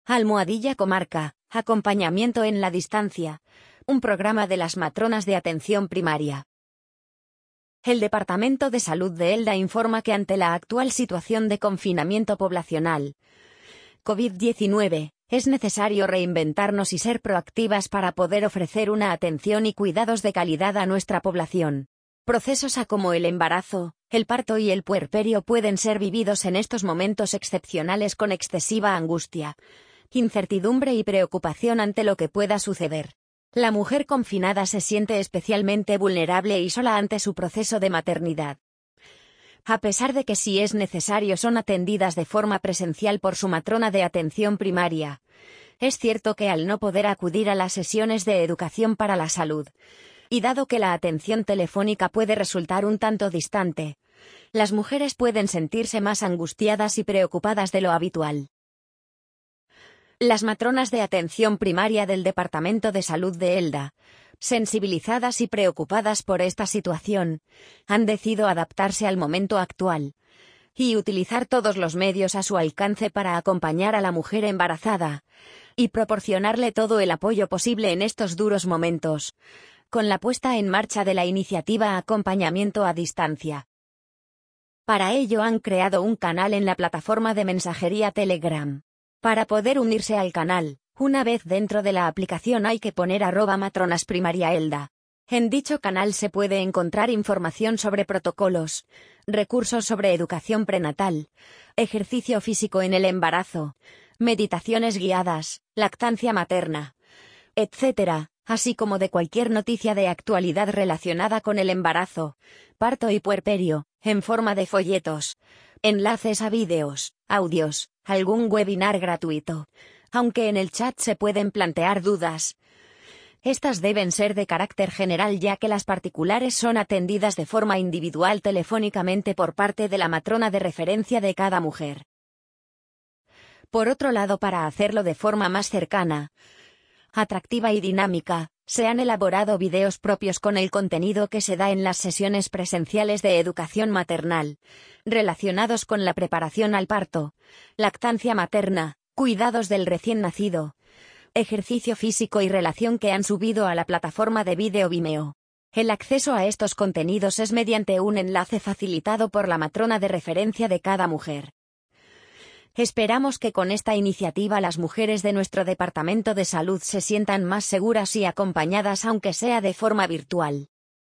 Almohadilla Comarca, acompañamiento en la distancia, un programa de las matronas de atención primaria. El Departamento de Salud de Elda informa que ante la actual situación de confinamiento poblacional COVID-19, es necesario reinventarnos y ser proactivas para poder ofrecer una atención y cuidados de calidad a nuestra población. Procesos como el embarazo, el parto y el puerperio pueden ser vividos en estos momentos excepcionales con excesiva angustia, incertidumbre y preocupación ante lo que pueda suceder. La mujer confinada se siente especialmente vulnerable y sola ante su proceso de maternidad. A pesar de que si es necesario son atendidas de forma presencial por su matrona de atención primaria, es cierto que al no poder acudir a las sesiones de educación para la salud, y dado que la atención telefónica puede resultar un tanto distante, las mujeres pueden sentirse más angustiadas y preocupadas de lo habitual. Las matronas de atención primaria del Departamento de Salud de Elda, sensibilizadas y preocupadas por esta situación, han decidido adaptarse al momento actual y utilizar todos los medios a su alcance para acompañar a la mujer embarazada y proporcionarle todo el apoyo posible en estos duros momentos, con la puesta en marcha de la iniciativa Acompañamiento a Distancia. Para ello han creado un canal en la plataforma de mensajería Telegram. Para poder unirse al canal, una vez dentro de la aplicación hay que poner @matronasprimariaelda. En dicho canal se puede encontrar información sobre protocolos, recursos sobre educación prenatal, ejercicio físico en el embarazo, meditaciones guiadas, lactancia materna, etc., así como de cualquier noticia de actualidad relacionada con el embarazo, parto y puerperio, en forma de folletos, enlaces a vídeos, audios, algún webinar gratuito. Aunque en el chat se pueden plantear dudas, estas deben ser de carácter general ya que las particulares son atendidas de forma individual telefónicamente por parte de la matrona de referencia de cada mujer. Por otro lado, para hacerlo de forma más cercana, atractiva y dinámica, se han elaborado videos propios con el contenido que se da en las sesiones presenciales de educación maternal, relacionados con la preparación al parto, lactancia materna, cuidados del recién nacido, ejercicio físico y relación que han subido a la plataforma de vídeo Vimeo. El acceso a estos contenidos es mediante un enlace facilitado por la matrona de referencia de cada mujer. Esperamos que con esta iniciativa las mujeres de nuestro Departamento de Salud se sientan más seguras y acompañadas aunque sea de forma virtual.